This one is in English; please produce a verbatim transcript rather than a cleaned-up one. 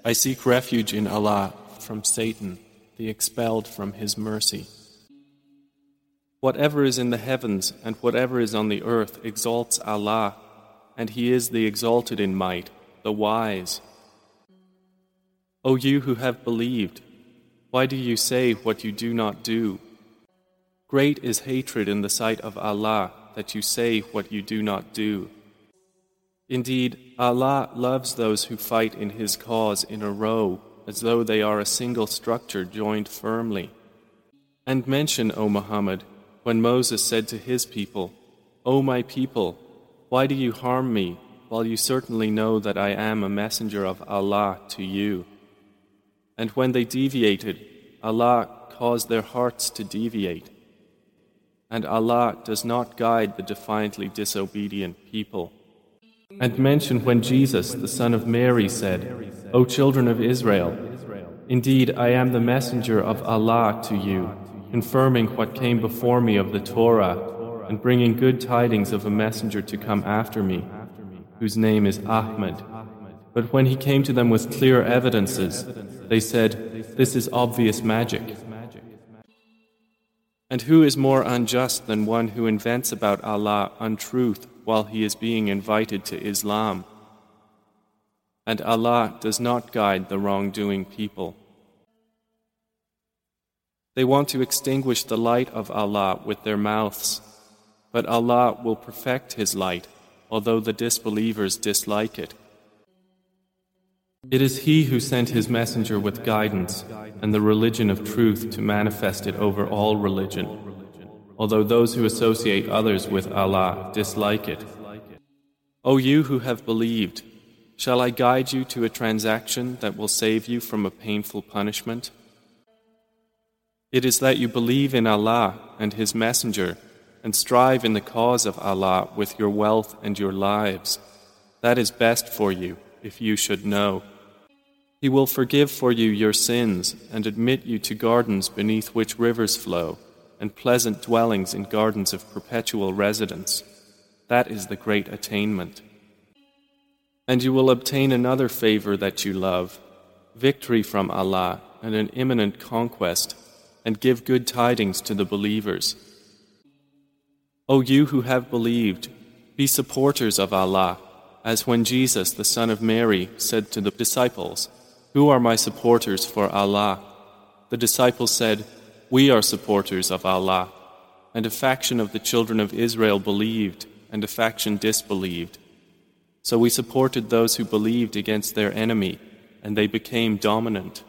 I seek refuge in Allah from Satan, the expelled from His mercy. Whatever is in the heavens and whatever is on the earth exalts Allah, and He is the exalted in might, the wise. O you who have believed, why do you say what you do not do? Great is hatred in the sight of Allah that you say what you do not do. Indeed, Allah loves those who fight in His cause in a row, as though they are a single structure joined firmly. And mention, O Muhammad, when Moses said to his people, O my people, why do you harm me, while you certainly know that I am a messenger of Allah to you? And when they deviated, Allah caused their hearts to deviate. And Allah does not guide the defiantly disobedient people. And mention when Jesus, the son of Mary, said, O children of Israel, indeed I am the messenger of Allah to you, confirming what came before me of the Torah, and bringing good tidings of a messenger to come after me, whose name is Ahmad. But when he came to them with clear evidences, they said, This is obvious magic. And who is more unjust than one who invents about Allah untruth while he is being invited to Islam? And Allah does not guide the wrongdoing people. They want to extinguish the light of Allah with their mouths, but Allah will perfect His light, although the disbelievers dislike it. It is He who sent His messenger with guidance and the religion of truth to manifest it over all religion, although those who associate others with Allah dislike it. O you who have believed, shall I guide you to a transaction that will save you from a painful punishment? It is that you believe in Allah and His messenger and strive in the cause of Allah with your wealth and your lives. That is best for you, if you should know. He will forgive for you your sins and admit you to gardens beneath which rivers flow, and pleasant dwellings in gardens of perpetual residence. That is the great attainment. And you will obtain another favor that you love, victory from Allah and an imminent conquest, and give good tidings to the believers. O you who have believed, be supporters of Allah, as when Jesus, the son of Mary, said to the disciples, Who are my supporters for Allah? The disciples said, We are supporters of Allah. And a faction of the children of Israel believed, and a faction disbelieved. So we supported those who believed against their enemy, and they became dominant.